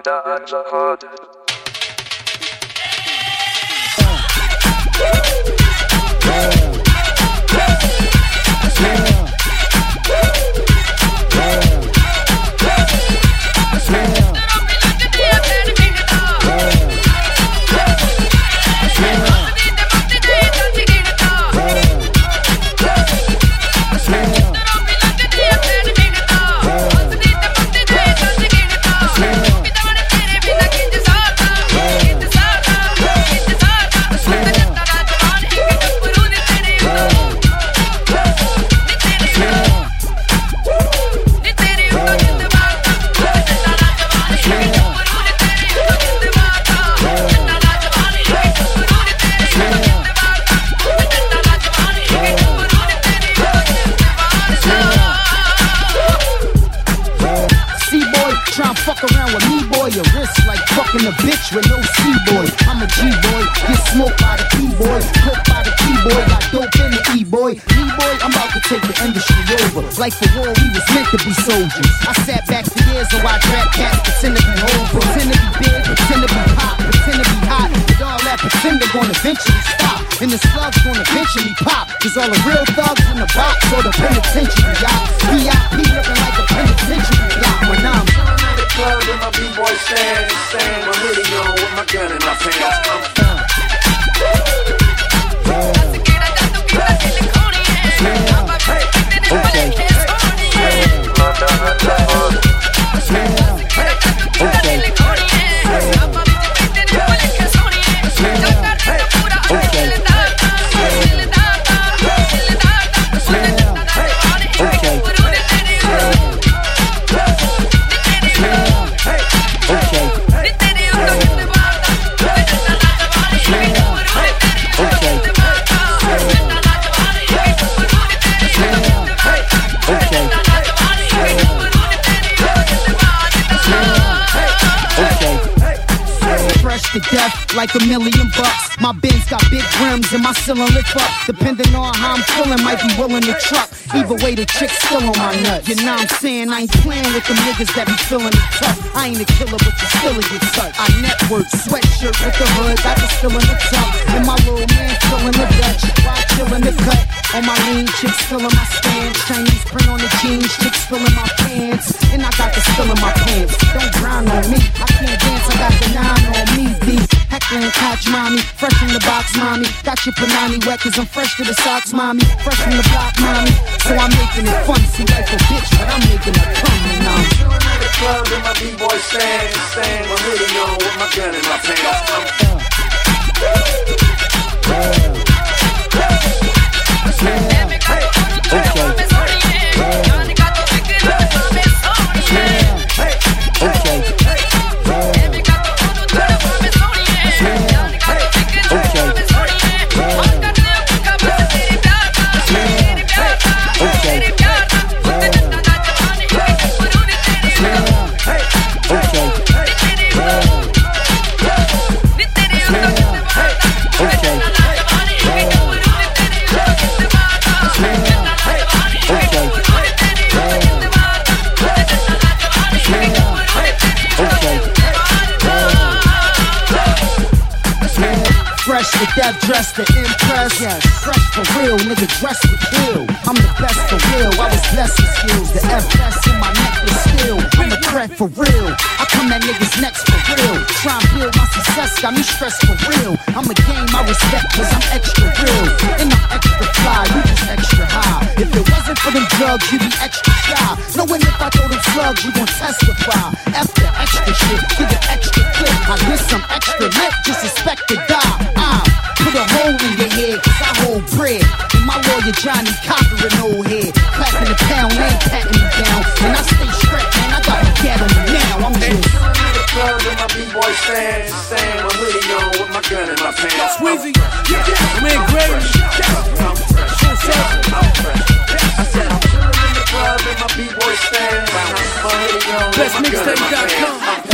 A bitch with no C-boy. I'm a G-boy, get smoked by the P-boy, cooked by the P-boy, got dope in the E-boy. E-boy, I'm about to take the industry over. Like for war, we was meant to be soldiers. I sat back for years and watched rap cats pretend to be old, pretend to be big, pretend to be pop, pretend to be hot. But all that pretend they're gonna eventually stop, and the slugs gonna eventually pop. Cause all the real thugs in the box or the penitentiary yacht. VIP looking like a penitentiary yacht when I'm club with my B-boy stand, my hoodie on with my gun in my pants. To death like $1 million. My Benz got big rims and my ceiling lit up. Depending on how I'm feeling, might be willing to truck. Either way, the chick's still on my nuts. You know what I'm saying? I ain't playing with them niggas that be feeling it tough. I ain't a killer, but you still get touched. I network, sweatshirt with the hood, got the still in the top. And my little man still in the Dutch. While chillin' the cut. On my lean, chicks still in my stance. Chinese print on the jeans, chicks still in my pants. And I got the still in my pants. Don't grind on me, I can't dance, I got the 9 on me. Heckler and Koch, mommy, fresh from the box, mommy. Got your Panani wet, cause I'm fresh to the socks, mommy. Fresh from the block, mommy. So I'm making it fun, see like a bitch, but I'm making it fun, and I'm chillin' at the club with my B-boy stand, my hoodie on with my gun in my pants. Fresh with that dress to impress. Yes. Fresh for real, nigga dress with kill. I'm the best for real, I was blessed with skills. The FS in my neck is still. I'm a threat for real, I come at niggas next for real. Try and build my success, got me stressed for real. I'm a game I respect cause I'm extra real. And I'm extra fly, you just extra high. If it wasn't for them drugs, you'd be extra shy. Knowing if I throw them slugs, you gon' testify. After extra shit, give it extra clip. I get some extra lip, just expect to die. Put a hole in your head, cause I hold bread. And my lawyer Johnny Cocker an old head. Clapping the pound, ain't patting me down. And I stay strapped, man, I got my gat on me now. I'm just in the club with my B-boy stand, my hoodie on with my gun in my pants. Squeezy, I'm in Grady. I'm fresh, I'm fresh. I said I'm chillin' in the club with my B-boy stand, my hoodie on with my gun in my pants.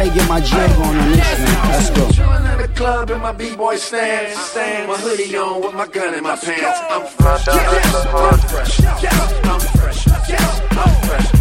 get my jig on this one. Let's go. Chillin' in the club in my b-boy stance. My hoodie on with my gun in my pants. I'm fresh. I'm fresh. I'm fresh. I'm fresh.